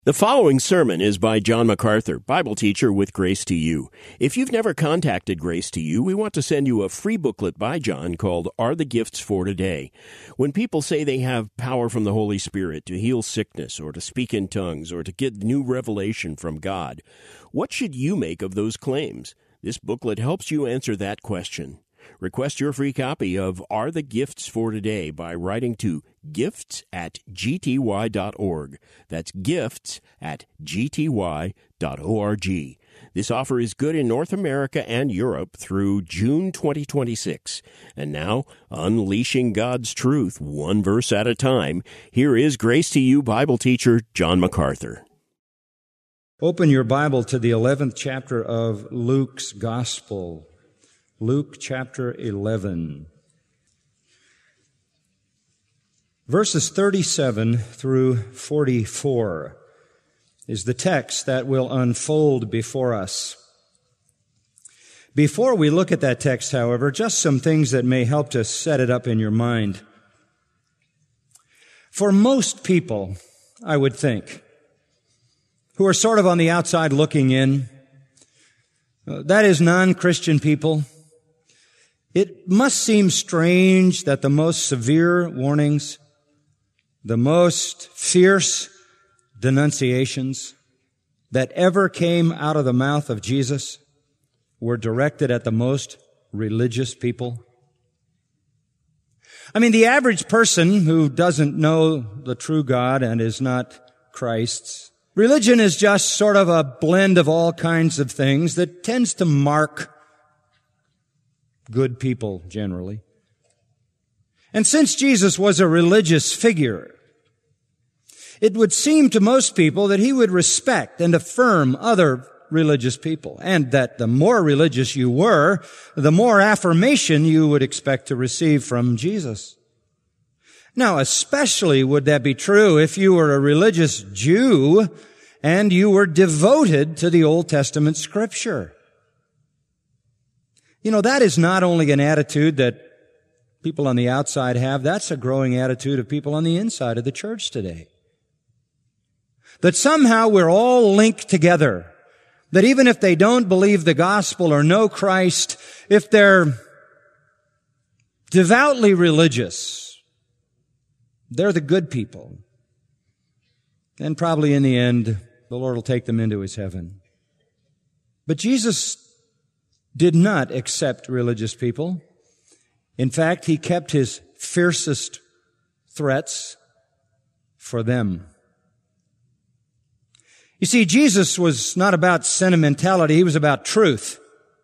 The following sermon is by John MacArthur, Bible teacher with Grace to You. If you've never contacted Grace to You, we want to send you a free booklet by John called Are the Gifts for Today? When people say they have power from the Holy Spirit to heal sickness or to speak in tongues or to get new revelation from God, what should you make of those claims? This booklet helps you answer that question. Request your free copy of Are the Gifts for Today by writing to gifts@gty.org. That's gifts@gty.org. This offer is good in North America and Europe through June 2026. And now, unleashing God's truth one verse at a time, here is Grace to You Bible teacher John MacArthur. Open your Bible to the 11th chapter of Luke's Gospel. Luke chapter 11. Verses 37 through 44 is the text that will unfold before us. Before we look at that text, however, just some things that may help to set it up in your mind. For most people, I would think, who are sort of on the outside looking in, that is non-Christian people, it must seem strange that the most severe warnings, the most fierce denunciations that ever came out of the mouth of Jesus were directed at the most religious people. I mean, the average person who doesn't know the true God and is not Christ's, religion is just sort of a blend of all kinds of things that tends to mark good people generally. And since Jesus was a religious figure, it would seem to most people that he would respect and affirm other religious people, and that the more religious you were, the more affirmation you would expect to receive from Jesus. Now, especially would that be true if you were a religious Jew and you were devoted to the Old Testament Scripture. You know, that is not only an attitude that people on the outside have, that's a growing attitude of people on the inside of the church today. That somehow we're all linked together. That even if they don't believe the gospel or know Christ, if they're devoutly religious, they're the good people. And probably in the end, the Lord will take them into His heaven. But Jesus did not accept religious people. In fact, He kept His fiercest threats for them. You see, Jesus was not about sentimentality. He was about truth.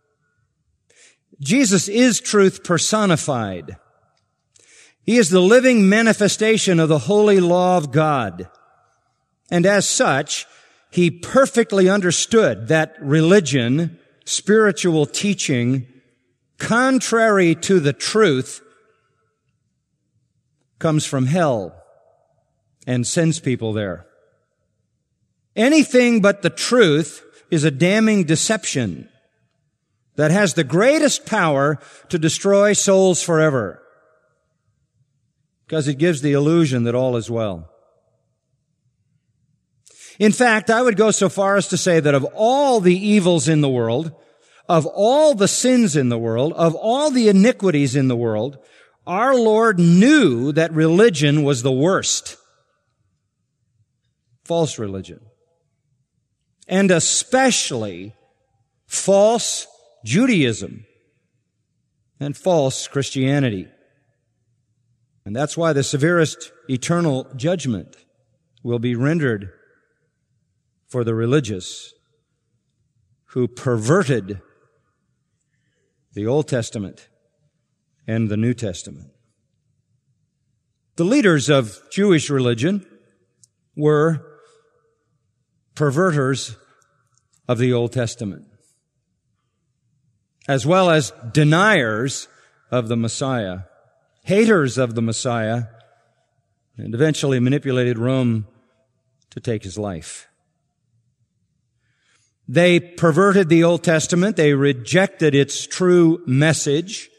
Jesus is truth personified. He is the living manifestation of the holy law of God. And as such, He perfectly understood that religion, spiritual teaching, contrary to the truth, comes from hell and sends people there. Anything but the truth is a damning deception that has the greatest power to destroy souls forever, because it gives the illusion that all is well. In fact, I would go so far as to say that of all the evils in the world, of all the sins in the world, of all the iniquities in the world, our Lord knew that religion was the worst. False religion. And especially false Judaism and false Christianity. And that's why the severest eternal judgment will be rendered for the religious who perverted the Old Testament and the New Testament. The leaders of Jewish religion were perverters of the Old Testament, as well as deniers of the Messiah, haters of the Messiah, and eventually manipulated Rome to take His life. They perverted the Old Testament. They rejected its true message.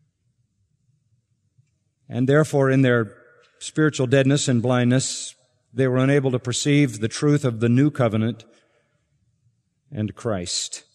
And therefore, in their spiritual deadness and blindness, They were unable to perceive the truth of the new covenant and Christ.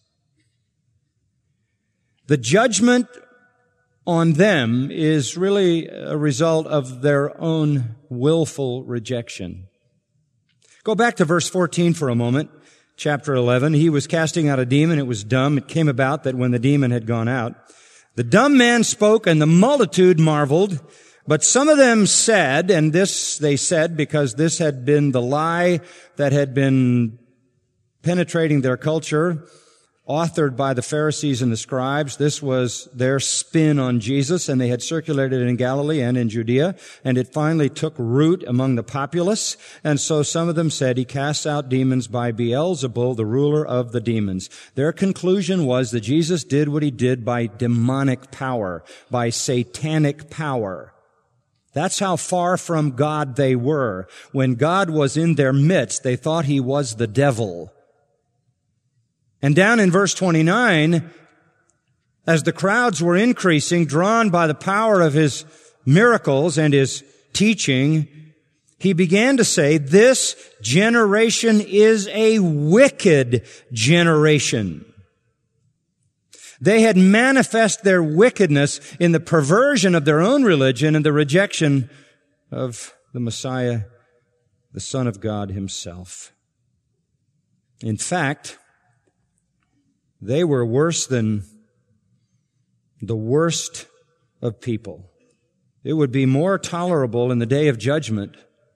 The judgment on them is really a result of their own willful rejection. Go back to verse 14 for a moment, chapter 11. He was casting out a demon. It was dumb. It came about that when the demon had gone out, the dumb man spoke and the multitude marveled. But some of them said, and this they said because this had been the lie that had been penetrating their culture, authored by the Pharisees and the scribes. This was their spin on Jesus, and they had circulated it in Galilee and in Judea, and it finally took root among the populace. And so some of them said, he casts out demons by Beelzebul, the ruler of the demons. Their conclusion was that Jesus did what he did by demonic power, by satanic power. That's how far from God they were. When God was in their midst, they thought he was the devil. And down in verse 29, as the crowds were increasing, drawn by the power of his miracles and his teaching, he began to say, this generation is a wicked generation. They had manifest their wickedness in the perversion of their own religion and the rejection of the Messiah, the Son of God himself. In fact, they were worse than the worst of people. It would be more tolerable in the day of judgment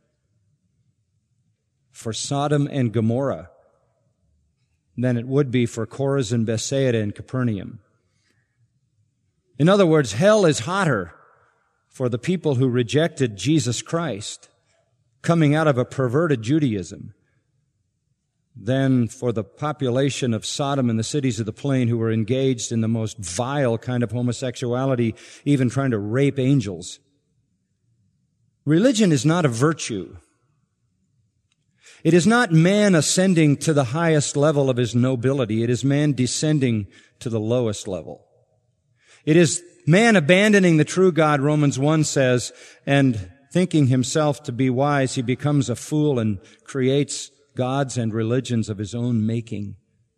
for Sodom and Gomorrah than it would be for Chorazin, Bethsaida, and Capernaum. In other words, hell is hotter for the people who rejected Jesus Christ, coming out of a perverted Judaism, than for the population of Sodom and the cities of the plain who were engaged in the most vile kind of homosexuality, even trying to rape angels. Religion is not a virtue. It is not man ascending to the highest level of his nobility. It is man descending to the lowest level. It is man abandoning the true God, Romans 1 says, and thinking himself to be wise, he becomes a fool and creates gods and religions of his own making.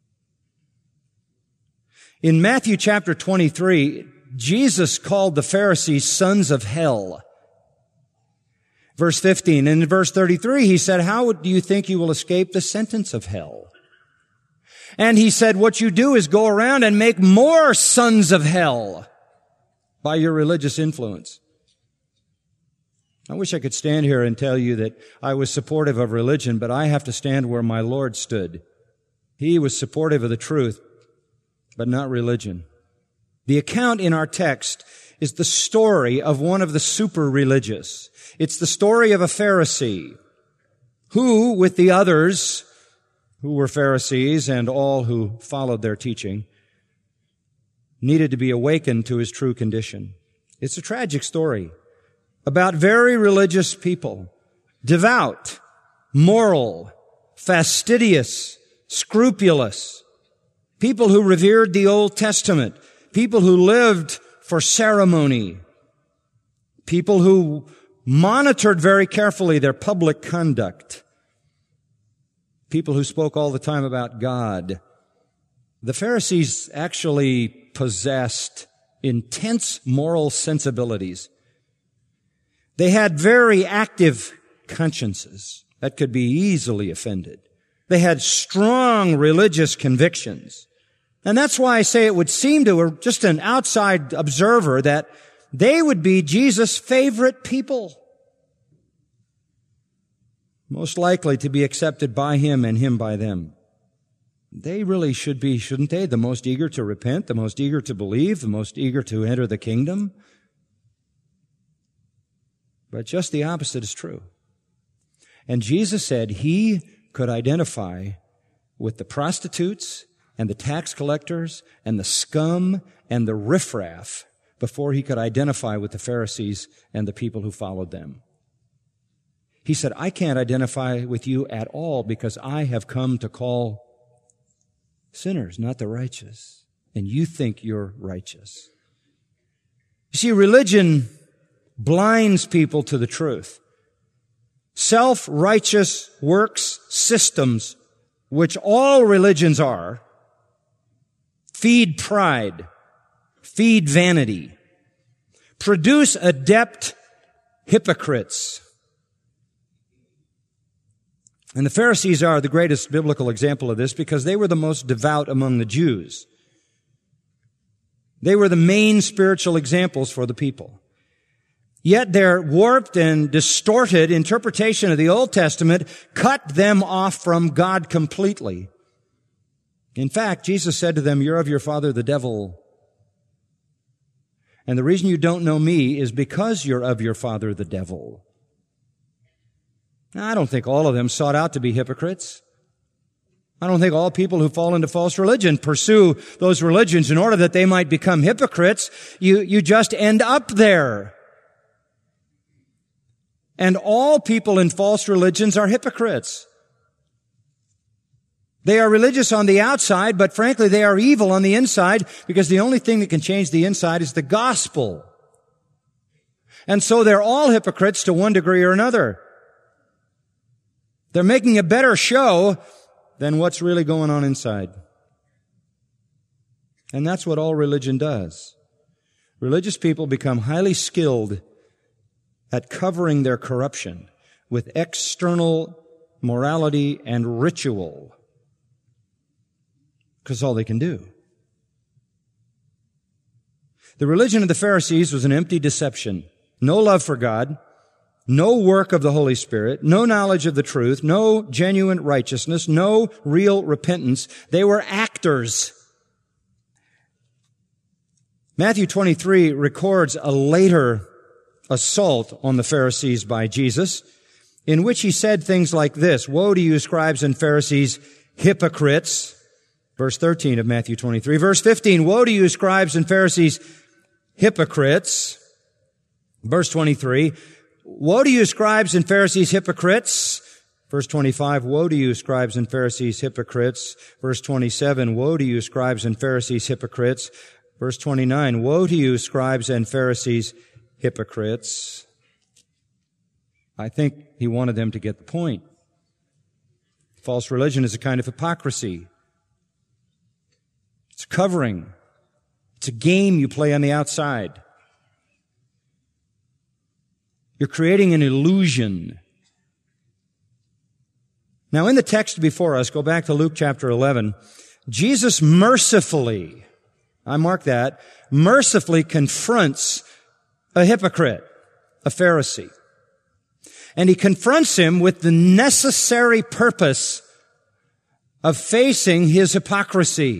In Matthew chapter 23, Jesus called the Pharisees sons of hell. Verse 15, and in verse 33, he said, how do you think you will escape the sentence of hell? And he said, what you do is go around and make more sons of hell by your religious influence. I wish I could stand here and tell you that I was supportive of religion, but I have to stand where my Lord stood. He was supportive of the truth, but not religion. The account in our text is the story of one of the super religious. It's the story of a Pharisee who, with the others who were Pharisees and all who followed their teaching, needed to be awakened to his true condition. It's a tragic story about very religious people, devout, moral, fastidious, scrupulous, people who revered the Old Testament, people who lived for ceremony, people who monitored very carefully their public conduct, people who spoke all the time about God. The Pharisees actually possessed intense moral sensibilities. They had very active consciences that could be easily offended. They had strong religious convictions. And that's why I say it would seem to just an outside observer that they would be Jesus' favorite people. Most likely to be accepted by him and him by them. They really should be, shouldn't they? The most eager to repent, the most eager to believe, the most eager to enter the kingdom. But just the opposite is true. And Jesus said he could identify with the prostitutes and the tax collectors and the scum and the riffraff before he could identify with the Pharisees and the people who followed them. He said, I can't identify with you at all because I have come to call sinners, not the righteous. And you think you're righteous. You see, religion blinds people to the truth. self-righteous works systems, which all religions are, feed pride, feed vanity, produce adept hypocrites. And the Pharisees are the greatest biblical example of this because they were the most devout among the Jews. They were the main spiritual examples for the people. Yet their warped and distorted interpretation of the Old Testament cut them off from God completely. In fact, Jesus said to them, "You're of your father the devil. And the reason you don't know me is because you're of your father the devil." Now, I don't think all of them sought out to be hypocrites. I don't think all people who fall into false religion pursue those religions in order that they might become hypocrites. You just end up there. And all people in false religions are hypocrites. They are religious on the outside, but frankly, they are evil on the inside because the only thing that can change the inside is the gospel. And so they're all hypocrites to one degree or another. They're making a better show than what's really going on inside. And that's what all religion does. Religious people become highly skilled at covering their corruption with external morality and ritual, because all they can do. The religion of the Pharisees was an empty deception. No love for God, no work of the Holy Spirit, no knowledge of the truth, no genuine righteousness, no real repentance. They were actors. Matthew 23 records a later assault on the Pharisees by Jesus, in which he said things like this: "Woe to you, scribes and Pharisees, hypocrites." Verse 13 of Matthew 23. Verse 15, "Woe to you, scribes and Pharisees, hypocrites." Verse 23, "Woe to you, scribes and Pharisees, hypocrites." Verse 25, "Woe to you, scribes and Pharisees, hypocrites." Verse 27, "Woe to you, scribes and Pharisees, hypocrites." Verse 29, "Woe to you, scribes and Pharisees, hypocrites." I think he wanted them to get the point. False religion is a kind of hypocrisy. It's covering. It's a game you play on the outside. You're creating an illusion. Now, in the text before us, go back to Luke chapter 11, Jesus mercifully, I mark that, mercifully confronts a hypocrite, a Pharisee. And he confronts him with the necessary purpose of facing his hypocrisy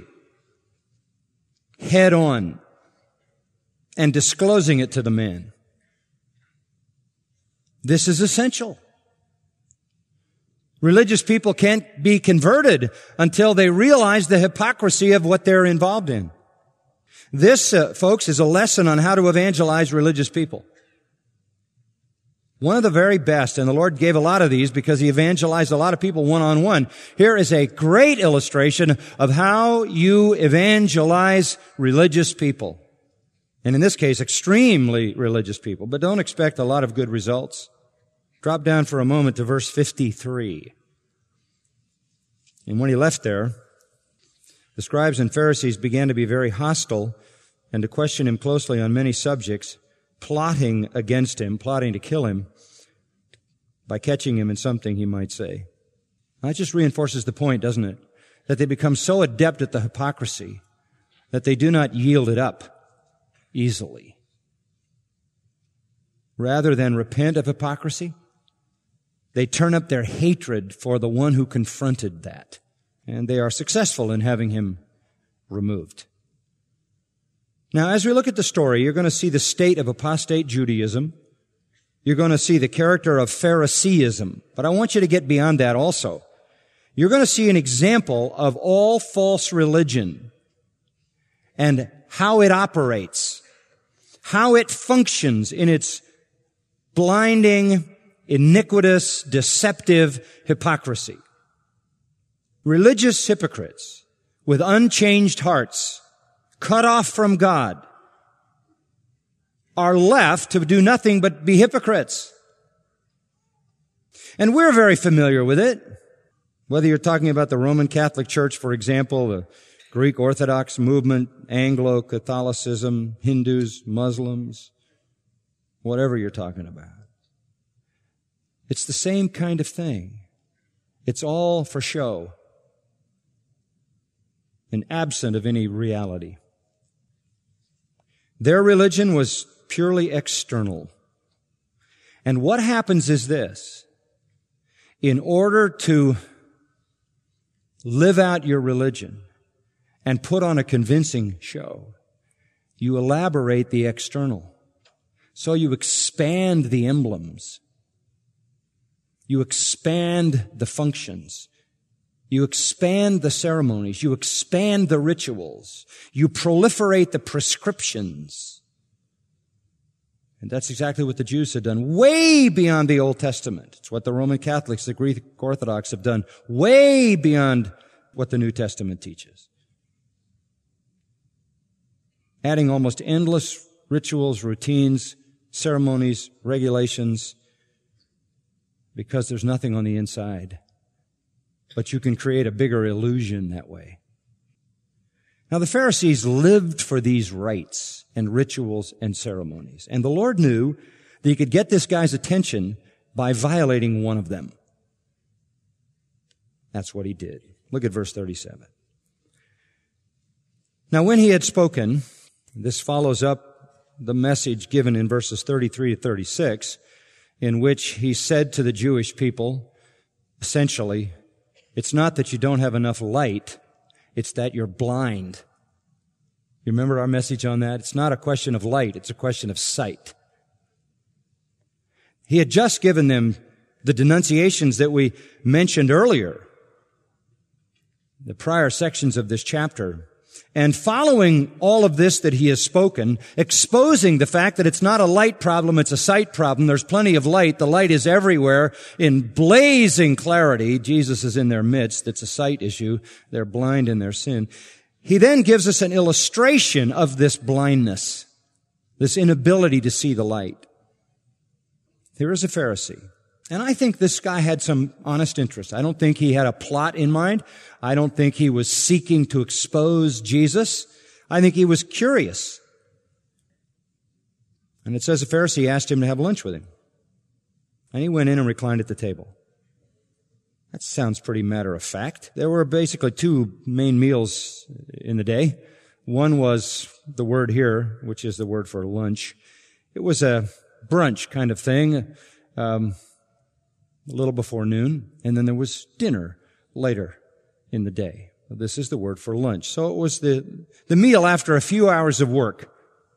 head on and disclosing it to the man. This is essential. Religious people can't be converted until they realize the hypocrisy of what they're involved in. This, folks, is a lesson on how to evangelize religious people. One of the very best, and the Lord gave a lot of these because He evangelized a lot of people one-on-one. Here is a great illustration of how you evangelize religious people. And in this case, extremely religious people. But don't expect a lot of good results. Drop down for a moment to verse 53. And when he left there, the scribes and Pharisees began to be very hostile and to question him closely on many subjects, plotting against him, plotting to kill him by catching him in something he might say. That just reinforces the point, doesn't it? That they become so adept at the hypocrisy that they do not yield it up easily. Rather than repent of hypocrisy, they turn up their hatred for the one who confronted that. And they are successful in having him removed. Now, as we look at the story, you're going to see the state of apostate Judaism. You're going to see the character of Phariseeism. But I want you to get beyond that also. You're going to see an example of all false religion and how it operates, how it functions in its blinding, iniquitous, deceptive hypocrisy. Religious hypocrites with unchanged hearts, cut off from God, are left to do nothing but be hypocrites. And we're very familiar with it. Whether you're talking about the Roman Catholic Church, for example, the Greek Orthodox movement, Anglo-Catholicism, Hindus, Muslims, whatever you're talking about. It's the same kind of thing. It's all for show and absent of any reality. Their religion was purely external. And what happens is this. In order to live out your religion and put on a convincing show, you elaborate the external. So you expand the emblems. You expand the functions. You expand the ceremonies. You expand the rituals. You proliferate the prescriptions. And that's exactly what the Jews had done, way beyond the Old Testament. It's what the Roman Catholics, the Greek Orthodox have done, way beyond what the New Testament teaches. Adding almost endless rituals, routines, ceremonies, regulations, because there's nothing on the inside. But you can create a bigger illusion that way. Now, the Pharisees lived for these rites and rituals and ceremonies. And the Lord knew that He could get this guy's attention by violating one of them. That's what He did. Look at verse 37. Now, when He had spoken, this follows up the message given in verses 33 to 36, in which He said to the Jewish people, essentially, it's not that you don't have enough light, it's that you're blind. You remember our message on that? It's not a question of light, it's a question of sight. He had just given them the denunciations that we mentioned earlier, the prior sections of this chapter. And following all of this that He has spoken, exposing the fact that it's not a light problem, it's a sight problem. There's plenty of light. The light is everywhere in blazing clarity. Jesus is in their midst. It's a sight issue. They're blind in their sin. He then gives us an illustration of this blindness, this inability to see the light. Here is a Pharisee. And I think this guy had some honest interest. I don't think he had a plot in mind. I don't think he was seeking to expose Jesus. I think he was curious. And it says the Pharisee asked him to have lunch with him. And he went in and reclined at the table. That sounds pretty matter of fact. There were basically two main meals in the day. One was the word here, which is the word for lunch. It was a brunch kind of thing. A little before noon, and then there was dinner later in the day. This is the word for lunch. So it was the meal after a few hours of work.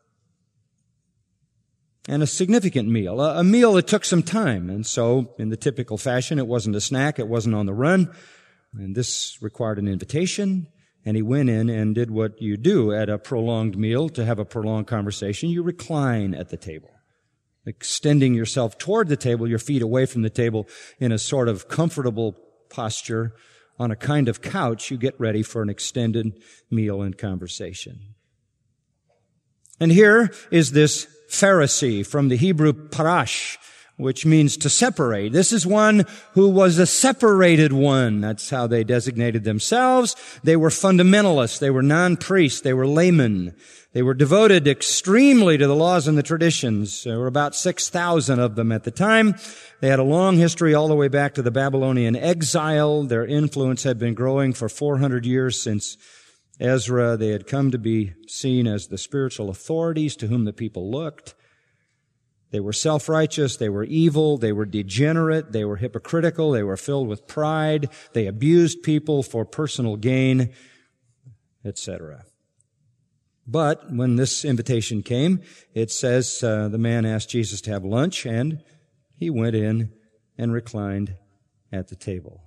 And a significant meal, a meal that took some time. And so, in the typical fashion, it wasn't a snack, it wasn't on the run. And this required an invitation, and he went in and did what you do at a prolonged meal to have a prolonged conversation. You recline at the table, extending yourself toward the table, your feet away from the table in a sort of comfortable posture on a kind of couch. You get ready for an extended meal and conversation. And here is this Pharisee from the Hebrew parash, which means to separate. This is one who was a separated one. That's how they designated themselves. They were fundamentalists. They were non-priests. They were laymen. They were devoted extremely to the laws and the traditions. There were about 6,000 of them at the time. They had a long history all the way back to the Babylonian exile. Their influence had been growing for 400 years since Ezra. They had come to be seen as the spiritual authorities to whom the people looked. They were self-righteous, they were evil, they were degenerate, they were hypocritical, they were filled with pride, they abused people for personal gain, etc. But when this invitation came, it says the man asked Jesus to have lunch, and he went in and reclined at the table.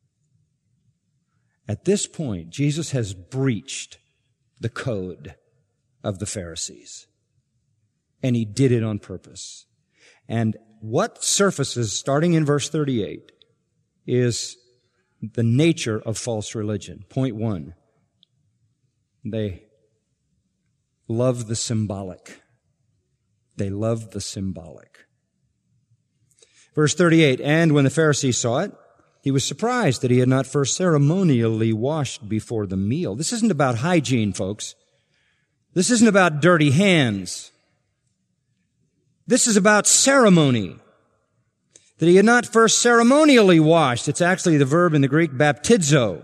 At this point, Jesus has breached the code of the Pharisees. And he did it on purpose. And what surfaces, starting in verse 38, is the nature of false religion. Point one, they love the symbolic. They love the symbolic. Verse 38, and when the Pharisee saw it, he was surprised that he had not first ceremonially washed before the meal. This isn't about hygiene, folks. This isn't about dirty hands. This is about ceremony. That he had not first ceremonially washed. It's actually the verb in the Greek baptizo.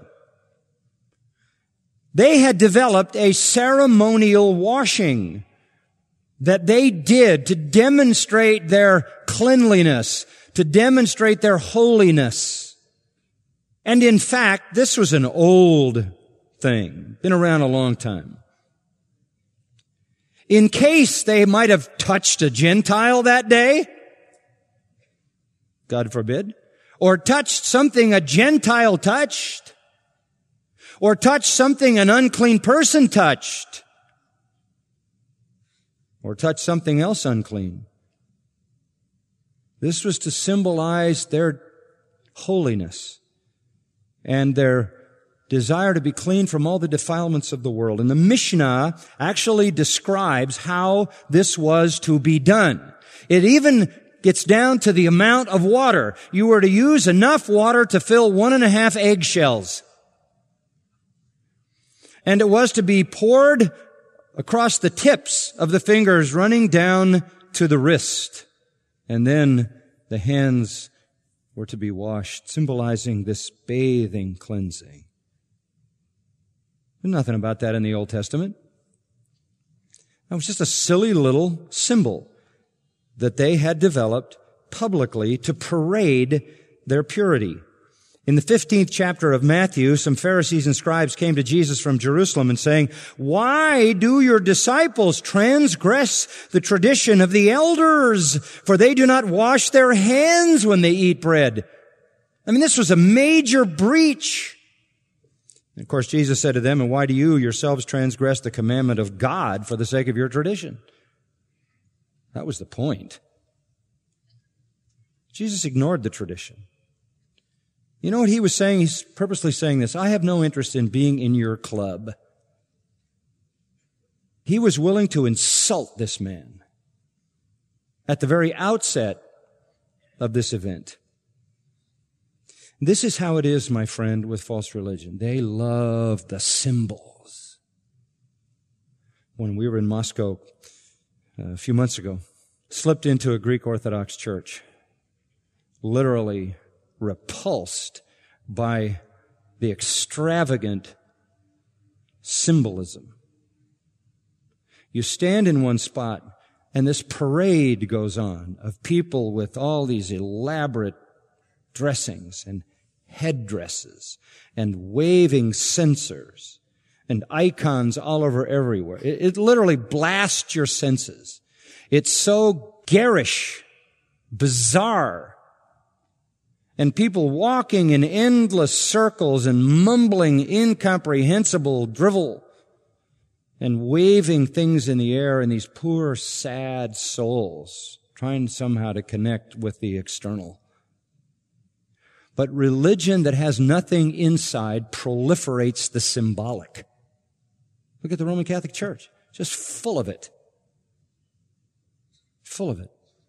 They had developed a ceremonial washing that they did to demonstrate their cleanliness, to demonstrate their holiness. And in fact, this was an old thing, been around a long time. In case they might have touched a Gentile that day, God forbid, or touched something a Gentile touched, or touched something an unclean person touched, or touched something else unclean. This was to symbolize their holiness and their desire to be clean from all the defilements of the world. And the Mishnah actually describes how this was to be done. It even gets down to the amount of water. You were to use enough water to fill 1.5 eggshells. And it was to be poured across the tips of the fingers, running down to the wrist. And then the hands were to be washed, symbolizing this bathing cleansing. There's nothing about that in the Old Testament. It was just a silly little symbol that they had developed publicly to parade their purity. In the 15th chapter of Matthew, some Pharisees and scribes came to Jesus from Jerusalem and saying, "Why do your disciples transgress the tradition of the elders? For they do not wash their hands when they eat bread." I mean, this was a major breach. And of course, Jesus said to them, "And why do you yourselves transgress the commandment of God for the sake of your tradition?" That was the point. Jesus ignored the tradition. You know what he was saying? He's purposely saying this. I have no interest in being in your club. He was willing to insult this man at the very outset of this event. This is how it is, my friend, with false religion. They love the symbols. When we were in Moscow a few months ago, slipped into a Greek Orthodox church, literally repulsed by the extravagant symbolism. You stand in one spot, and this parade goes on of people with all these elaborate dressings and headdresses and waving censers and icons all over everywhere. It literally blasts your senses. It's so garish, bizarre, and people walking in endless circles and mumbling incomprehensible drivel and waving things in the air, and these poor, sad souls trying somehow to connect with the external. But religion that has nothing inside proliferates the symbolic. Look at the Roman Catholic Church, just full of it. Full of it.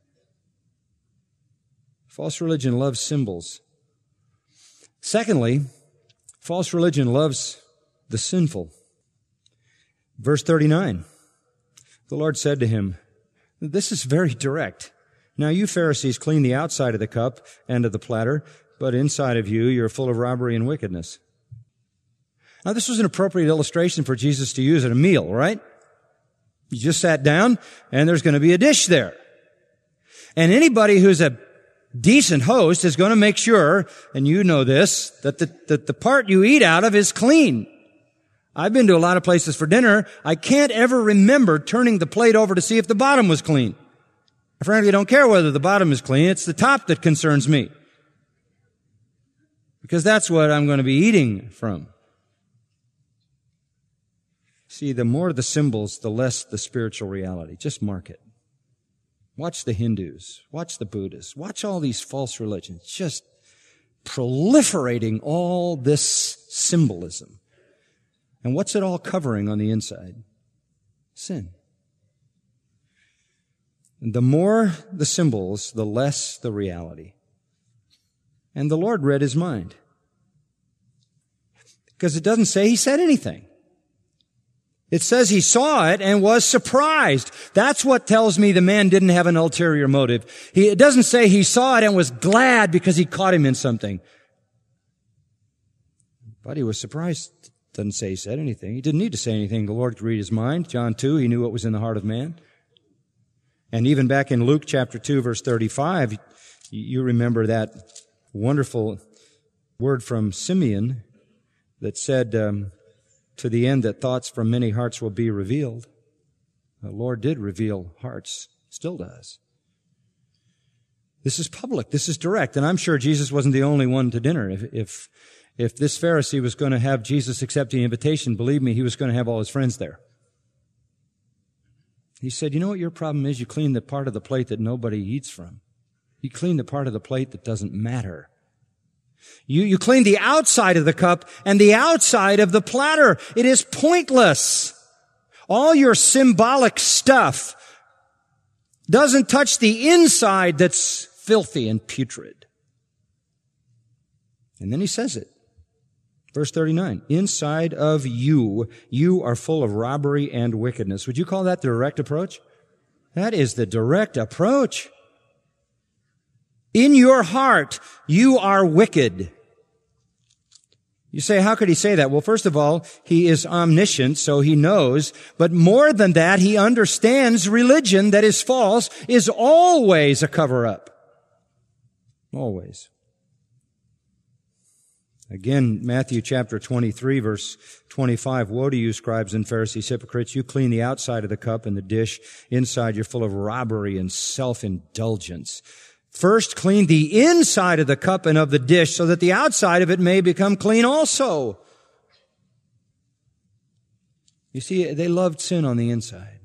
False religion loves symbols. Secondly, false religion loves the sinful. Verse 39, the Lord said to him, this is very direct. Now you Pharisees clean the outside of the cup and of the platter, but inside of you're full of robbery and wickedness. Now this was an appropriate illustration for Jesus to use at a meal, right? You just sat down and there's going to be a dish there. And anybody who's a decent host is going to make sure, and you know this, that the part you eat out of is clean. I've been to a lot of places for dinner. I can't ever remember turning the plate over to see if the bottom was clean. I frankly don't care whether the bottom is clean. It's the top that concerns me. Because that's what I'm going to be eating from. See, the more the symbols, the less the spiritual reality. Just mark it. Watch the Hindus. Watch the Buddhists. Watch all these false religions. Just proliferating all this symbolism. And what's it all covering on the inside? Sin. The more the symbols, the less the reality. And the Lord read his mind. Because it doesn't say he said anything. It says he saw it and was surprised. That's what tells me the man didn't have an ulterior motive. It doesn't say he saw it and was glad because he caught him in something. But he was surprised. It doesn't say he said anything. He didn't need to say anything. The Lord could read his mind. John 2, he knew what was in the heart of man. And even back in Luke chapter 2, verse 35, you remember that wonderful word from Simeon that said, to the end that thoughts from many hearts will be revealed. The Lord did reveal hearts, still does. This is public, this is direct, and I'm sure Jesus wasn't the only one to dinner. If this Pharisee was going to have Jesus accept the invitation, believe me, he was going to have all his friends there. He said, you know what your problem is? You clean the part of the plate that nobody eats from. You clean the part of the plate that doesn't matter. You clean the outside of the cup and the outside of the platter. It is pointless. All your symbolic stuff doesn't touch the inside that's filthy and putrid. And then he says it. Verse 39, inside of you are full of robbery and wickedness. Would you call that the direct approach? That is the direct approach. In your heart, you are wicked. You say, how could he say that? Well, first of all, he is omniscient, so he knows. But more than that, he understands religion that is false is always a cover-up. Always. Again, Matthew chapter 23, verse 25, woe to you, scribes and Pharisees, hypocrites! You clean the outside of the cup and the dish. Inside you're full of robbery and self-indulgence. First, clean the inside of the cup and of the dish so that the outside of it may become clean also. You see, they loved sin on the inside.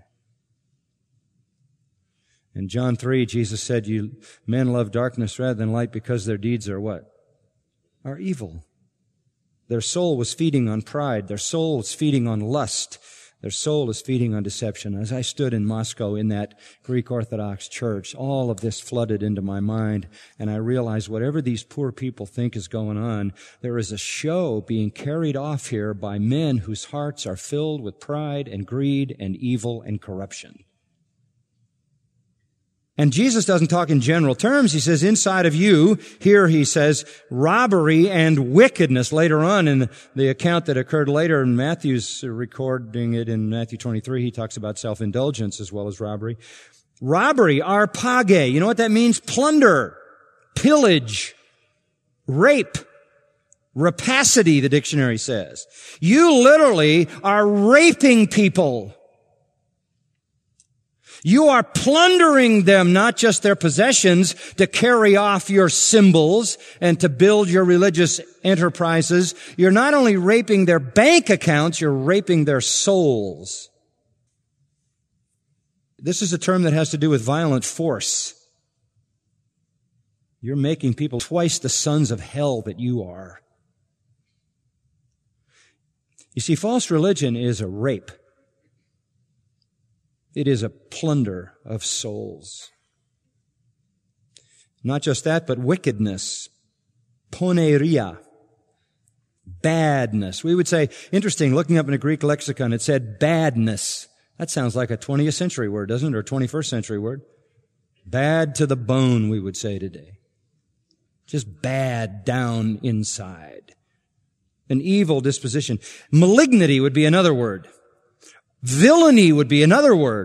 In John 3, Jesus said, you men love darkness rather than light because their deeds are what? Are evil. Their soul was feeding on pride. Their soul was feeding on lust. Their soul is feeding on deception. As I stood in Moscow in that Greek Orthodox church, all of this flooded into my mind, and I realized whatever these poor people think is going on, there is a show being carried off here by men whose hearts are filled with pride and greed and evil and corruption. And Jesus doesn't talk in general terms. He says, inside of you, here he says, robbery and wickedness. Later on in the account that occurred later in Matthew's recording it in Matthew 23, he talks about self-indulgence as well as robbery. Robbery, arpage. You know what that means? Plunder, pillage, rape, rapacity, the dictionary says. You literally are raping people. You are plundering them, not just their possessions, to carry off your symbols and to build your religious enterprises. You're not only raping their bank accounts, you're raping their souls. This is a term that has to do with violent force. You're making people twice the sons of hell that you are. You see, false religion is a rape. It is a plunder of souls. Not just that, but wickedness, poneria, badness. We would say, interesting, looking up in a Greek lexicon, it said badness. That sounds like a 20th century word, doesn't it? Or 21st century word. Bad to the bone, we would say today. Just bad down inside. An evil disposition. Malignity would be another word. Villainy would be another word.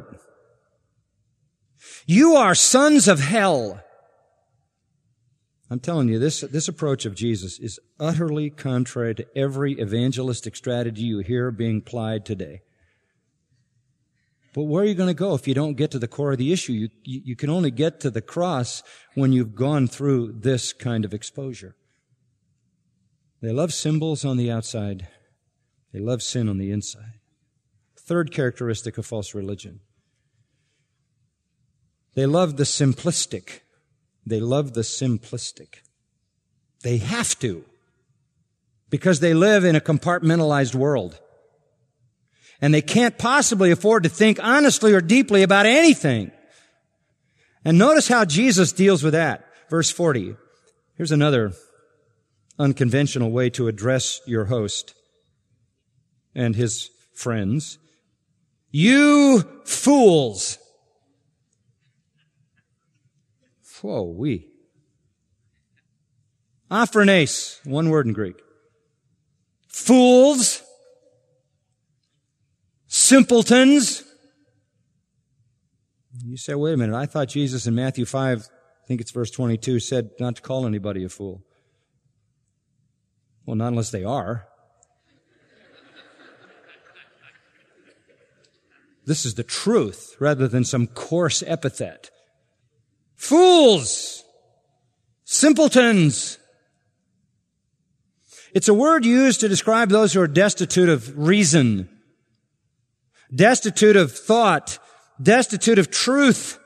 You are sons of hell. I'm telling you, this approach of Jesus is utterly contrary to every evangelistic strategy you hear being applied today. But where are you going to go if you don't get to the core of the issue? You can only get to the cross when you've gone through this kind of exposure. They love symbols on the outside. They love sin on the inside. Third characteristic of false religion. They love the simplistic. They love the simplistic. They have to, because they live in a compartmentalized world. And they can't possibly afford to think honestly or deeply about anything. And notice how Jesus deals with that. Verse 40. Here's another unconventional way to address your host and his friends. You fools. Whoa-wee. Aphrones, one word in Greek. Fools. Simpletons. You say, wait a minute, I thought Jesus in Matthew 5, I think it's verse 22, said not to call anybody a fool. Well, not unless they are. This is the truth rather than some coarse epithet. Fools! Simpletons! It's a word used to describe those who are destitute of reason, destitute of thought, destitute of truth,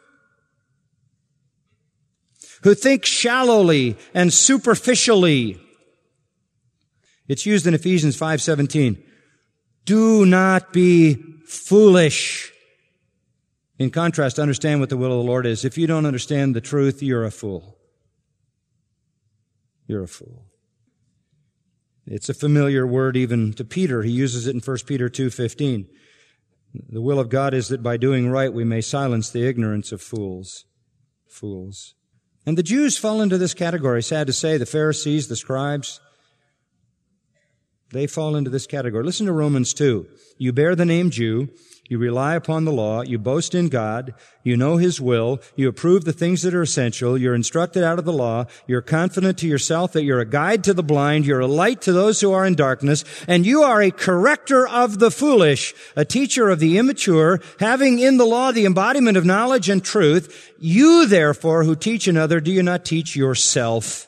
who think shallowly and superficially. It's used in Ephesians 5:17. Do not be foolish. In contrast, understand what the will of the Lord is. If you don't understand the truth, you're a fool. You're a fool. It's a familiar word even to Peter. He uses it in 1 Peter 2:15. The will of God is that by doing right we may silence the ignorance of fools. Fools. And the Jews fall into this category. Sad to say, the Pharisees, the scribes, they fall into this category. Listen to Romans 2. You bear the name Jew. You rely upon the law. You boast in God. You know His will. You approve the things that are essential. You're instructed out of the law. You're confident to yourself that you're a guide to the blind. You're a light to those who are in darkness. And you are a corrector of the foolish, a teacher of the immature, having in the law the embodiment of knowledge and truth. You, therefore, who teach another, do you not teach yourself?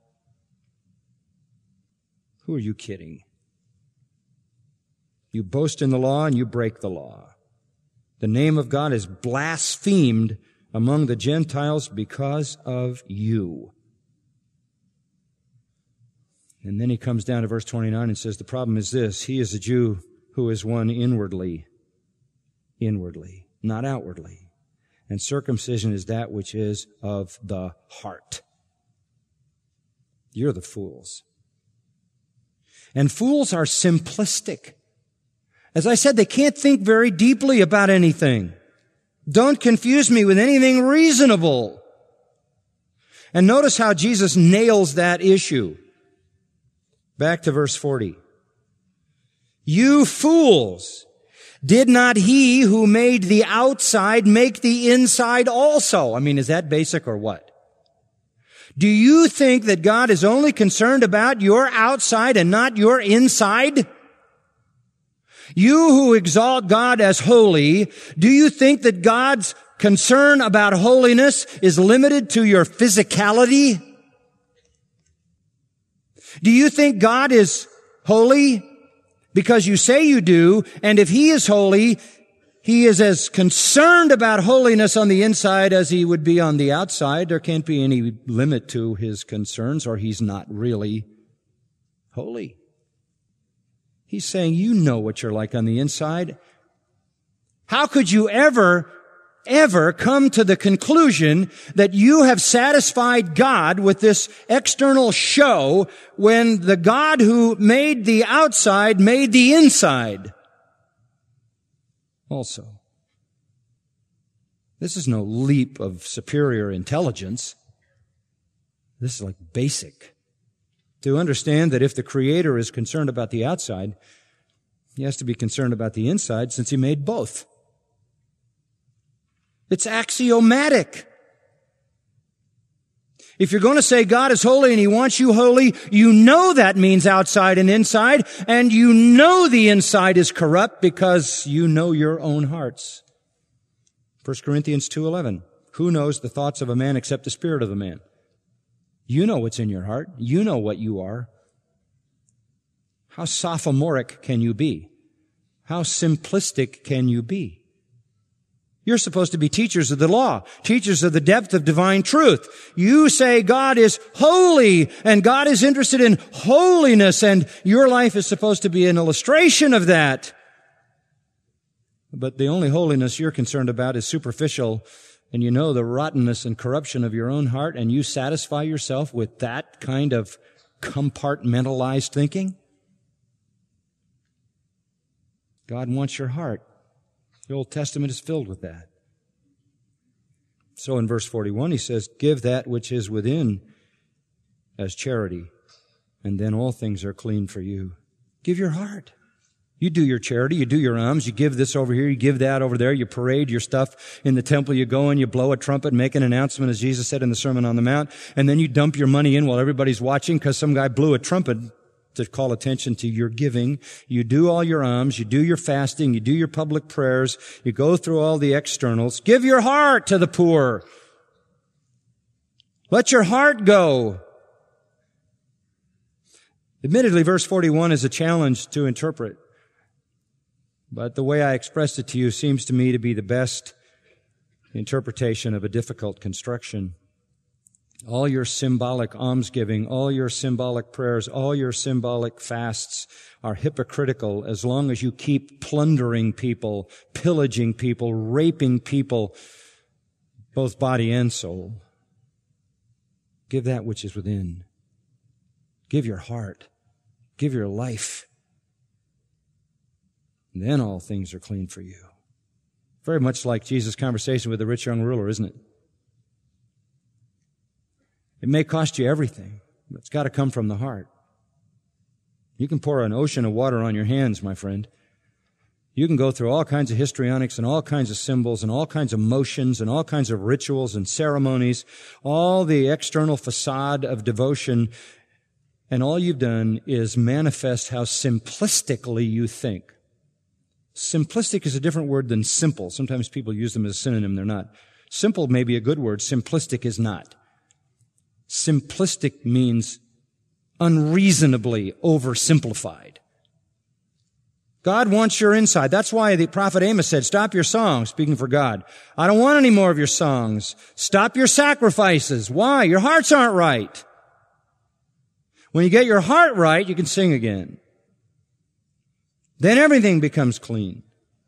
Who are you kidding? You boast in the law and you break the law. The name of God is blasphemed among the Gentiles because of you. And then he comes down to verse 29 and says, the problem is this, he is a Jew who is one inwardly, not outwardly. And circumcision is that which is of the heart. You're the fools. And fools are simplistic. As I said, they can't think very deeply about anything. Don't confuse me with anything reasonable. And notice how Jesus nails that issue. Back to verse 40. You fools! Did not He who made the outside make the inside also? I mean, is that basic or what? Do you think that God is only concerned about your outside and not your inside? You who exalt God as holy, do you think that God's concern about holiness is limited to your physicality? Do you think God is holy because you say you do, and if He is holy, He is as concerned about holiness on the inside as He would be on the outside? There can't be any limit to His concerns, or He's not really holy. He's saying, you know what you're like on the inside. How could you ever come to the conclusion that you have satisfied God with this external show when the God who made the outside made the inside also? This is no leap of superior intelligence. This is like basic. To understand that if the Creator is concerned about the outside, He has to be concerned about the inside since He made both. It's axiomatic. If you're going to say God is holy and He wants you holy, you know that means outside and inside, and you know the inside is corrupt because you know your own hearts. 1 Corinthians 2:11. Who knows the thoughts of a man except the spirit of the man? You know what's in your heart. You know what you are. How sophomoric can you be? How simplistic can you be? You're supposed to be teachers of the law, teachers of the depth of divine truth. You say God is holy and God is interested in holiness, and your life is supposed to be an illustration of that. But the only holiness you're concerned about is superficial and you know the rottenness and corruption of your own heart, and you satisfy yourself with that kind of compartmentalized thinking? God wants your heart. The Old Testament is filled with that. So in verse 41, he says, give that which is within as charity, and then all things are clean for you. Give your heart. You do your charity, you do your alms, you give this over here, you give that over there, you parade your stuff in the temple, you go in, you blow a trumpet, make an announcement, as Jesus said in the Sermon on the Mount, and then you dump your money in while everybody's watching because some guy blew a trumpet to call attention to your giving. You do all your alms, you do your fasting, you do your public prayers, you go through all the externals. Give your heart to the poor. Let your heart go. Admittedly, verse 41 is a challenge to interpret, but the way I expressed it to you seems to me to be the best interpretation of a difficult construction. All your symbolic almsgiving, all your symbolic prayers, all your symbolic fasts are hypocritical as long as you keep plundering people, pillaging people, raping people, both body and soul. Give that which is within. Give your heart. Give your life. And then all things are clean for you. Very much like Jesus' conversation with the rich young ruler, isn't it? It may cost you everything, but it's got to come from the heart. You can pour an ocean of water on your hands, my friend. You can go through all kinds of histrionics and all kinds of symbols and all kinds of motions and all kinds of rituals and ceremonies, all the external facade of devotion, and all you've done is manifest how simplistically you think. Simplistic is a different word than simple. Sometimes people use them as a synonym. They're not. Simple may be a good word. Simplistic is not. Simplistic means unreasonably oversimplified. God wants your inside. That's why the prophet Amos said, stop your songs, speaking for God. I don't want any more of your songs. Stop your sacrifices. Why? Your hearts aren't right. When you get your heart right, you can sing again. Then everything becomes clean.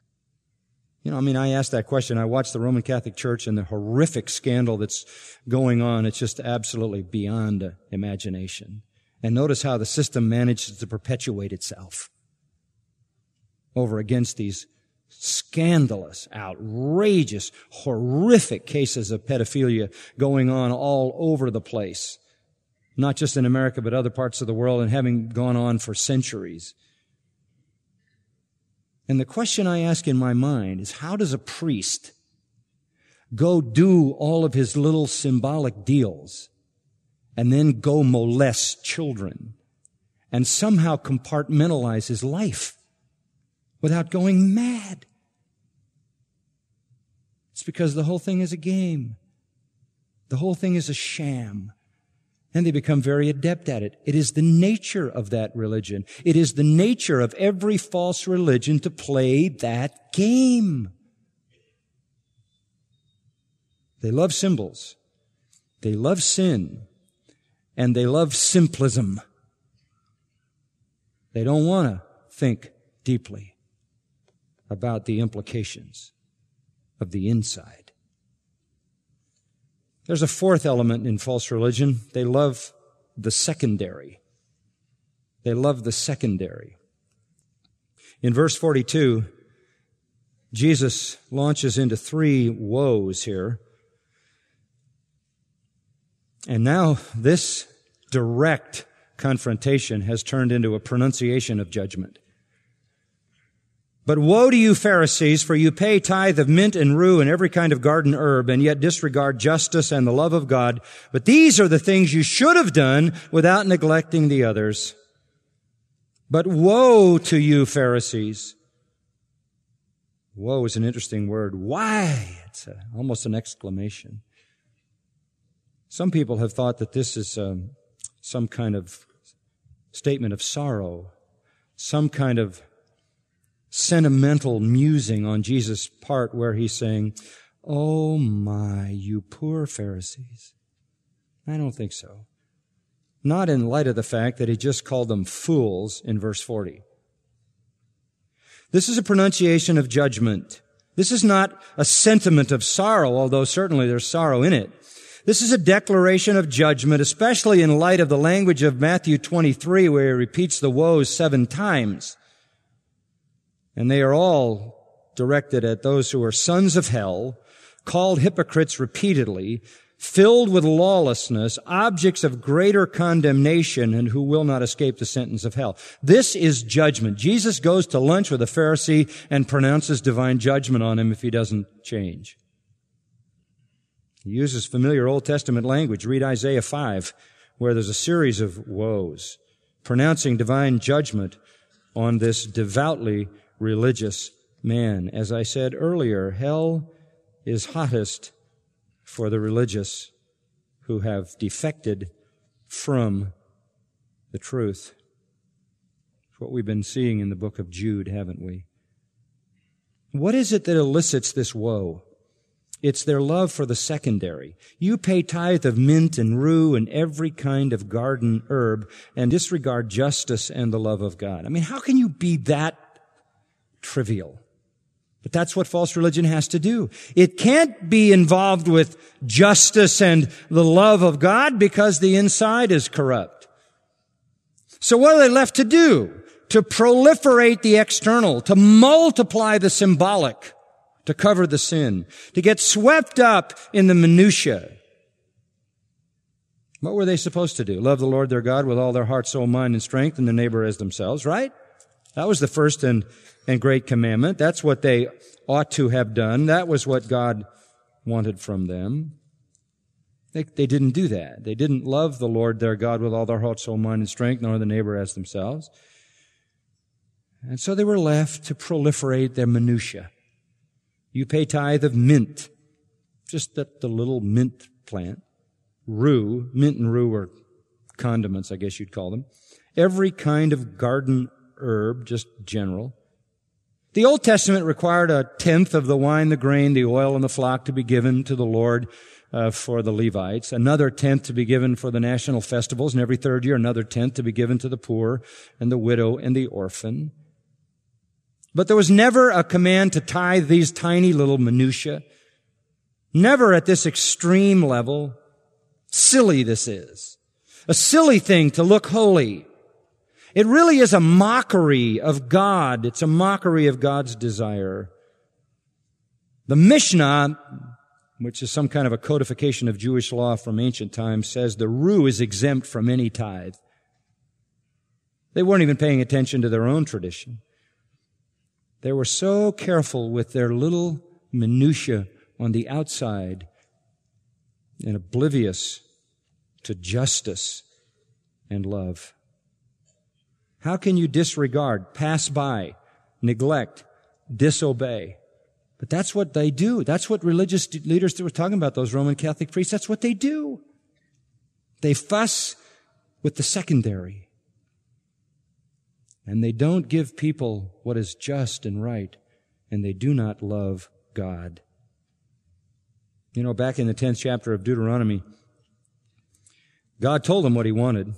I asked that question. I watched the Roman Catholic Church and the horrific scandal that's going on. It's just absolutely beyond imagination. And notice how the system manages to perpetuate itself over against these scandalous, outrageous, horrific cases of pedophilia going on all over the place. Not just in America, but other parts of the world, and having gone on for centuries. And the question I ask in my mind is, how does a priest go do all of his little symbolic deals and then go molest children and somehow compartmentalize his life without going mad? It's because the whole thing is a game. The whole thing is a sham. And they become very adept at it. It is the nature of that religion. It is the nature of every false religion to play that game. They love symbols. They love sin. And they love simplism. They don't want to think deeply about the implications of the inside. There's a fourth element in false religion. They love the secondary. They love the secondary. In verse 42, Jesus launches into 3 woes here. And now this direct confrontation has turned into a pronunciation of judgment. But woe to you, Pharisees, for you pay tithe of mint and rue and every kind of garden herb, and yet disregard justice and the love of God. But these are the things you should have done without neglecting the others. But woe to you, Pharisees. Woe is an interesting word. Why? It's almost an exclamation. Some people have thought that this is some kind of statement of sorrow, some kind of sentimental musing on Jesus' part where he's saying, oh my, you poor Pharisees. I don't think so. Not in light of the fact that he just called them fools in verse 40. This is a pronunciation of judgment. This is not a sentiment of sorrow, although certainly there's sorrow in it. This is a declaration of judgment, especially in light of the language of Matthew 23, where he repeats the woes 7 times. And they are all directed at those who are sons of hell, called hypocrites repeatedly, filled with lawlessness, objects of greater condemnation, and who will not escape the sentence of hell. This is judgment. Jesus goes to lunch with a Pharisee and pronounces divine judgment on him if he doesn't change. He uses familiar Old Testament language. Read Isaiah 5, where there's a series of woes, pronouncing divine judgment on this devoutly religious man. As I said earlier, hell is hottest for the religious who have defected from the truth. It's what we've been seeing in the book of Jude, haven't we? What is it that elicits this woe? It's their love for the secondary. You pay tithe of mint and rue and every kind of garden herb and disregard justice and the love of God. I mean, how can you be that trivial? But that's what false religion has to do. It can't be involved with justice and the love of God because the inside is corrupt. So what are they left to do? To proliferate the external, to multiply the symbolic, to cover the sin, to get swept up in the minutia. What were they supposed to do? Love the Lord their God with all their heart, soul, mind, and strength, and their neighbor as themselves, right? That was the first and great commandment. That's what they ought to have done. That was what God wanted from them. They didn't do that. They didn't love the Lord their God with all their heart, soul, mind, and strength, nor the neighbor as themselves. And so they were left to proliferate their minutia. You pay tithe of mint, just the little mint plant. Rue, mint and rue are condiments, I guess you'd call them. Every kind of garden herb, just general. The Old Testament required 1/10 of the wine, the grain, the oil, and the flock to be given to the Lord for the Levites. Another 1/10 to be given for the national festivals, and every 3rd year another 1/10 to be given to the poor and the widow and the orphan. But there was never a command to tithe these tiny little minutiae. Never at this extreme level. Silly this is. A silly thing to look holy. It really is a mockery of God. It's a mockery of God's desire. The Mishnah, which is some kind of a codification of Jewish law from ancient times, says the rue is exempt from any tithe. They weren't even paying attention to their own tradition. They were so careful with their little minutiae on the outside and oblivious to justice and love. How can you disregard, pass by, neglect, disobey? But that's what they do. That's what religious leaders that were talking about, those Roman Catholic priests, that's what they do. They fuss with the secondary. And they don't give people what is just and right, and they do not love God. You know, back in the 10th chapter of Deuteronomy, God told them what He wanted.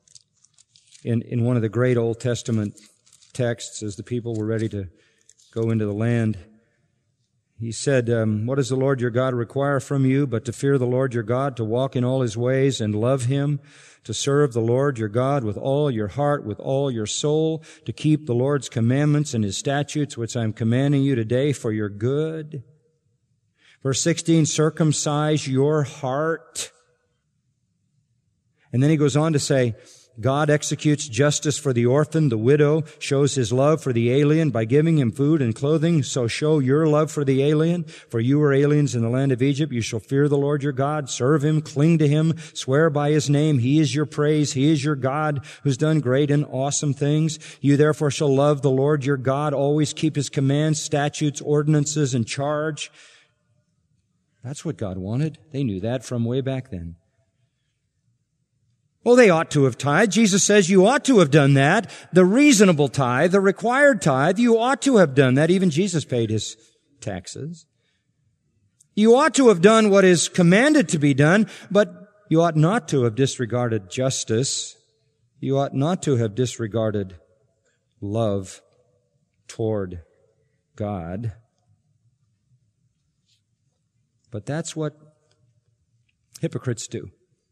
In one of the great Old Testament texts, as the people were ready to go into the land, He said, what does the Lord your God require from you but to fear the Lord your God, to walk in all His ways and love Him, to serve the Lord your God with all your heart, with all your soul, to keep the Lord's commandments and His statutes, which I'm commanding you today for your good. Verse 16, circumcise your heart. And then He goes on to say, God executes justice for the orphan, the widow, shows His love for the alien by giving him food and clothing. So show your love for the alien. For you were aliens in the land of Egypt. You shall fear the Lord your God, serve Him, cling to Him, swear by His name. He is your praise. He is your God who's done great and awesome things. You therefore shall love the Lord your God, always keep His commands, statutes, ordinances, and charge. That's what God wanted. They knew that from way back then. Well, they ought to have tithed. Jesus says you ought to have done that. The reasonable tithe, the required tithe, you ought to have done that. Even Jesus paid His taxes. You ought to have done what is commanded to be done, but you ought not to have disregarded justice. You ought not to have disregarded love toward God. But that's what hypocrites do.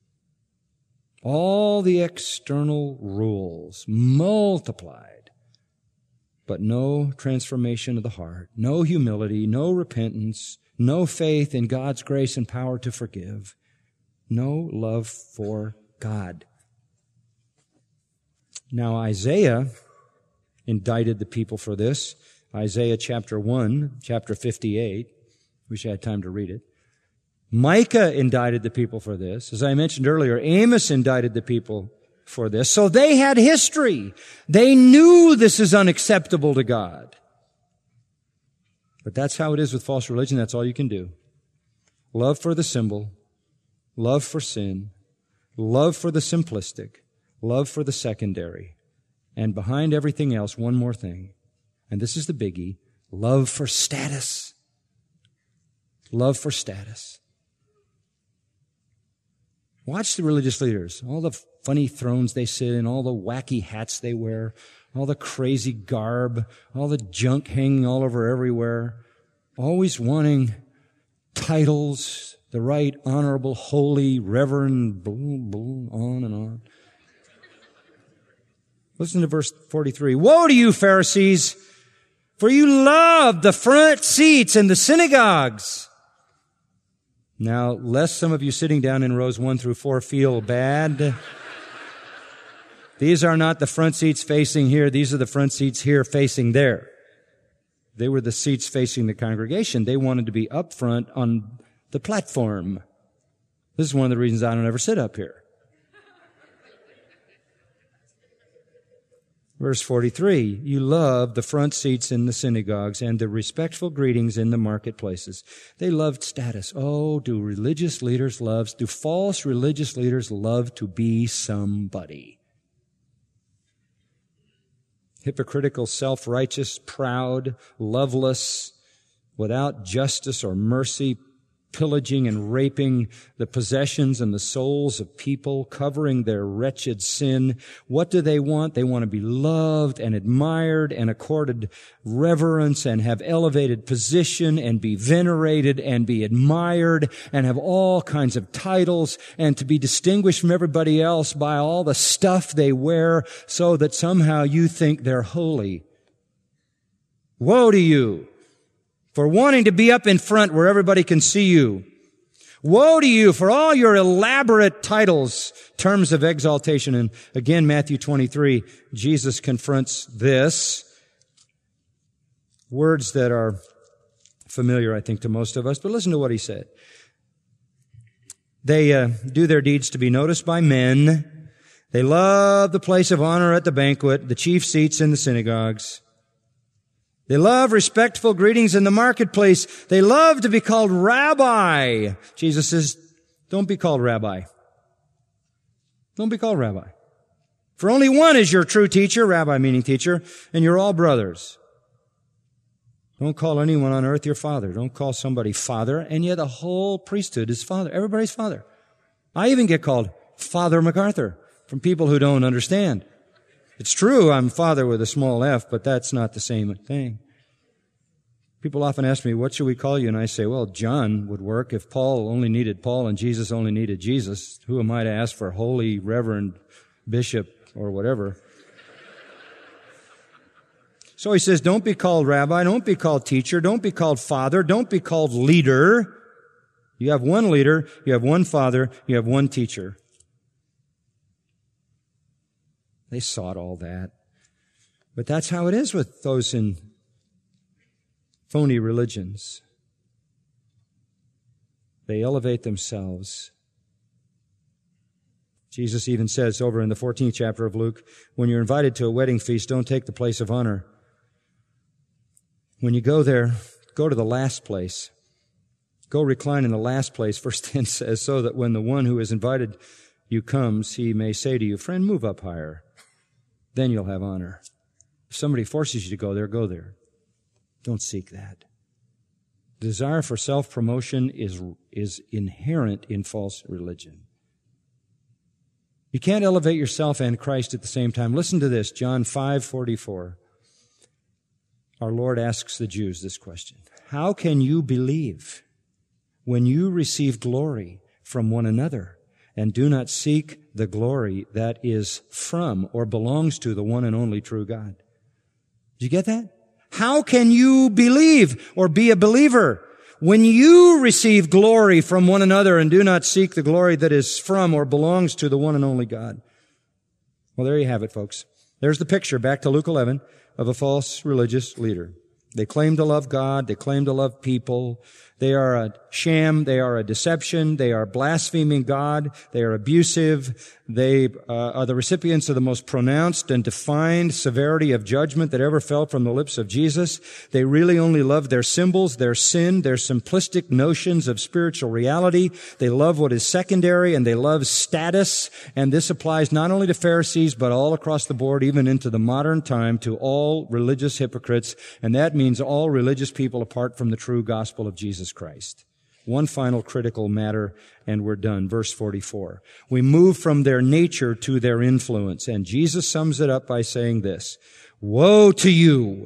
All the external rules multiplied, but no transformation of the heart, no humility, no repentance, no faith in God's grace and power to forgive, no love for God. Now Isaiah indicted the people for this. Isaiah chapter 1, chapter 58. Wish I had time to read it. Micah indicted the people for this. As I mentioned earlier, Amos indicted the people for this. So they had history. They knew this is unacceptable to God. But that's how it is with false religion. That's all you can do. Love for the symbol, love for sin, love for the simplistic, love for the secondary, and behind everything else, one more thing. And this is the biggie, love for status. Love for status. Watch the religious leaders, all the funny thrones they sit in, all the wacky hats they wear, all the crazy garb, all the junk hanging all over everywhere, always wanting titles, the right, honorable, holy, reverend, on and on. Listen to verse 43. Woe to you, Pharisees, for you love the front seats in the synagogues. Now, lest some of you sitting down in rows 1 through 4 feel bad, these are not the front seats facing here. These are the front seats here facing there. They were the seats facing the congregation. They wanted to be up front on the platform. This is one of the reasons I don't ever sit up here. Verse 43, you love the front seats in the synagogues and the respectful greetings in the marketplaces. They loved status. Oh, do false religious leaders love to be somebody? Hypocritical, self-righteous, proud, loveless, without justice or mercy, pillaging and raping the possessions and the souls of people, covering their wretched sin. What do they want? They want to be loved and admired and accorded reverence and have elevated position and be venerated and be admired and have all kinds of titles and to be distinguished from everybody else by all the stuff they wear so that somehow you think they're holy. Woe to you for wanting to be up in front where everybody can see you. Woe to you for all your elaborate titles, terms of exaltation. And again, Matthew 23, Jesus confronts this. Words that are familiar, I think, to most of us. But listen to what he said. They do their deeds to be noticed by men. They love the place of honor at the banquet, the chief seats in the synagogues. They love respectful greetings in the marketplace. They love to be called rabbi. Jesus says, don't be called rabbi. Don't be called rabbi. For only one is your true teacher, rabbi meaning teacher, and you're all brothers. Don't call anyone on earth your father. Don't call somebody father, and yet the whole priesthood is father. Everybody's father. I even get called Father MacArthur from people who don't understand. It's true, I'm father with a small f, but that's not the same thing. People often ask me, what should we call you? And I say, well, John would work. If Paul only needed Paul and Jesus only needed Jesus, who am I to ask for holy, reverend, bishop, or whatever? So he says, don't be called rabbi, don't be called teacher, don't be called father, don't be called leader. You have one leader, you have one father, you have one teacher. They sought all that. But that's how it is with those in phony religions. They elevate themselves. Jesus even says over in the 14th chapter of Luke, when you're invited to a wedding feast, don't take the place of honor. When you go there, go to the last place. Go recline in the last place. Verse 10 says, so that when the one who has invited you comes, he may say to you, friend, move up higher. Then you'll have honor. If somebody forces you to go there. Don't seek that. Desire for self-promotion is inherent in false religion. You can't elevate yourself and Christ at the same time. Listen to this, John 5:44. Our Lord asks the Jews this question. How can you believe when you receive glory from one another, and do not seek the glory that is from or belongs to the one and only true God. Did you get that? How can you believe or be a believer when you receive glory from one another and do not seek the glory that is from or belongs to the one and only God? Well, there you have it, folks. There's the picture, back to Luke 11, of a false religious leader. They claim to love God. They claim to love people. They are a sham. They are a deception. They are blaspheming God. They are abusive. They are the recipients of the most pronounced and defined severity of judgment that ever fell from the lips of Jesus. They really only love their symbols, their sin, their simplistic notions of spiritual reality. They love what is secondary, and they love status. And this applies not only to Pharisees, but all across the board, even into the modern time, to all religious hypocrites. And that means all religious people apart from the true gospel of Jesus Christ. One final critical matter, and we're done. Verse 44. We move from their nature to their influence, and Jesus sums it up by saying this: woe to you!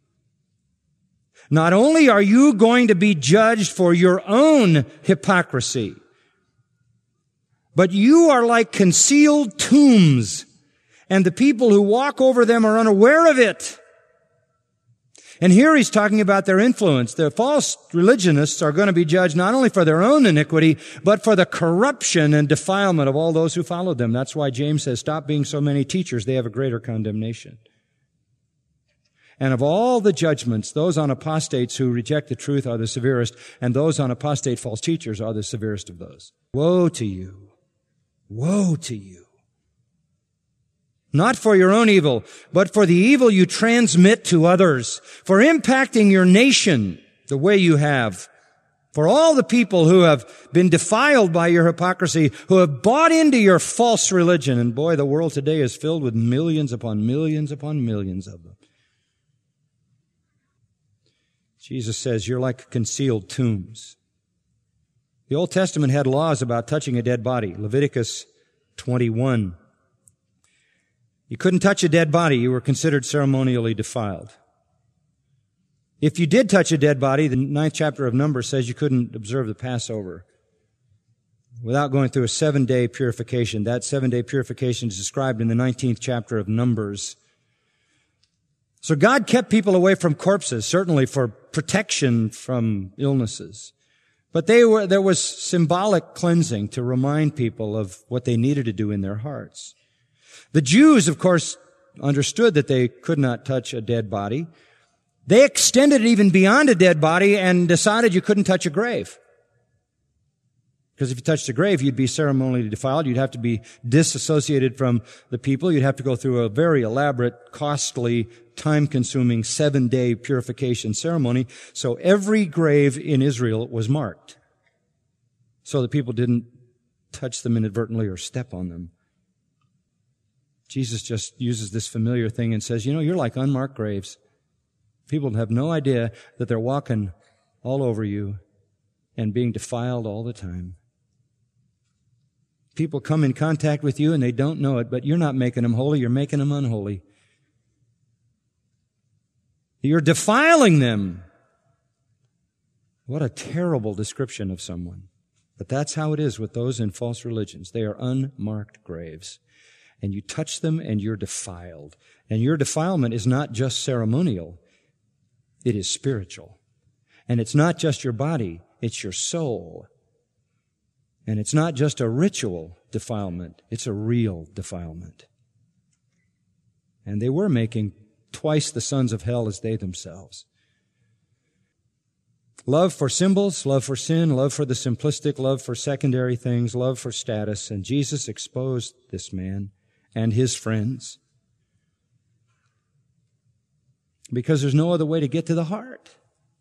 Not only are you going to be judged for your own hypocrisy, but you are like concealed tombs, and the people who walk over them are unaware of it. And here he's talking about their influence. The false religionists are going to be judged not only for their own iniquity, but for the corruption and defilement of all those who followed them. That's why James says, stop being so many teachers, they have a greater condemnation. And of all the judgments, those on apostates who reject the truth are the severest, and those on apostate false teachers are the severest of those. Woe to you! Woe to you! Not for your own evil, but for the evil you transmit to others, for impacting your nation the way you have, for all the people who have been defiled by your hypocrisy, who have bought into your false religion. And boy, the world today is filled with millions upon millions upon millions of them. Jesus says, you're like concealed tombs. The Old Testament had laws about touching a dead body. Leviticus 21. You couldn't touch a dead body. You were considered ceremonially defiled. If you did touch a dead body, the 9th chapter of Numbers says you couldn't observe the Passover without going through a 7-day purification. That 7-day purification is described in the 19th chapter of Numbers. So God kept people away from corpses, certainly for protection from illnesses. But there was symbolic cleansing to remind people of what they needed to do in their hearts. The Jews, of course, understood that they could not touch a dead body. They extended it even beyond a dead body and decided you couldn't touch a grave. Because if you touched a grave, you'd be ceremonially defiled. You'd have to be disassociated from the people. You'd have to go through a very elaborate, costly, time-consuming 7-day purification ceremony. So every grave in Israel was marked so that people didn't touch them inadvertently or step on them. Jesus just uses this familiar thing and says, you're like unmarked graves. People have no idea that they're walking all over you and being defiled all the time. People come in contact with you and they don't know it, but you're not making them holy, you're making them unholy. You're defiling them. What a terrible description of someone. But that's how it is with those in false religions. They are unmarked graves. And you touch them and you're defiled. And your defilement is not just ceremonial. It is spiritual. And it's not just your body, it's your soul. And it's not just a ritual defilement, it's a real defilement. And they were making twice the sons of hell as they themselves. Love for symbols, love for sin, love for the simplistic, love for secondary things, love for status. And Jesus exposed this man and his friends, because there's no other way to get to the heart.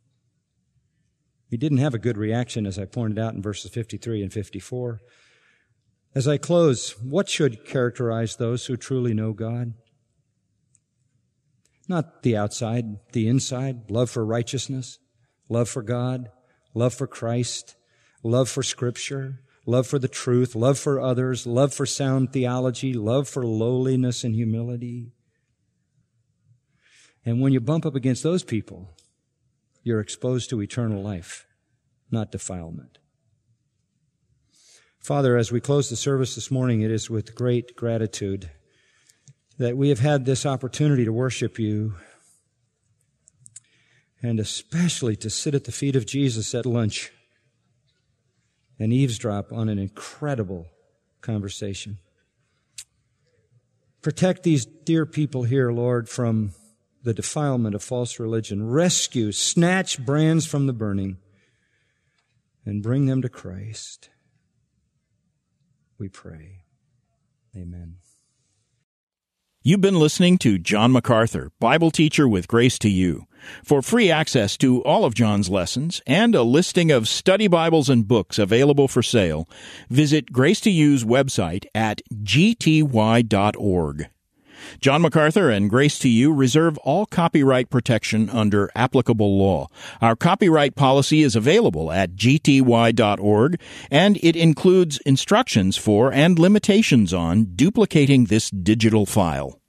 He didn't have a good reaction, as I pointed out in verses 53 and 54. As I close, what should characterize those who truly know God? Not the outside, the inside. Love for righteousness, love for God, love for Christ, love for Scripture, love for the truth, love for others, love for sound theology, love for lowliness and humility. And when you bump up against those people, you're exposed to eternal life, not defilement. Father, as we close the service this morning, it is with great gratitude that we have had this opportunity to worship you, and especially to sit at the feet of Jesus at lunch and eavesdrop on an incredible conversation. Protect these dear people here, Lord, from the defilement of false religion. Rescue, snatch brands from the burning, and bring them to Christ. We pray. Amen. You've been listening to John MacArthur, Bible teacher with Grace to You. For free access to all of John's lessons and a listing of study Bibles and books available for sale, visit Grace to You's website at gty.org. John MacArthur and Grace to You reserve all copyright protection under applicable law. Our copyright policy is available at gty.org, and it includes instructions for and limitations on duplicating this digital file.